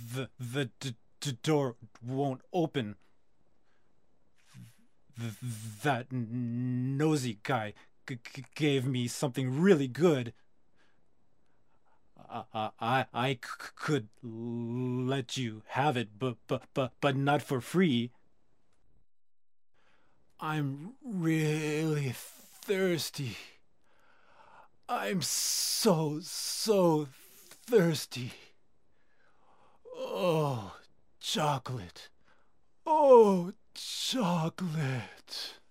the door won't open. That nosy guy gave me something really good. I could let you have it, but not for free. I'm really thirsty. I'm so thirsty. Oh, chocolate. Oh, chocolate.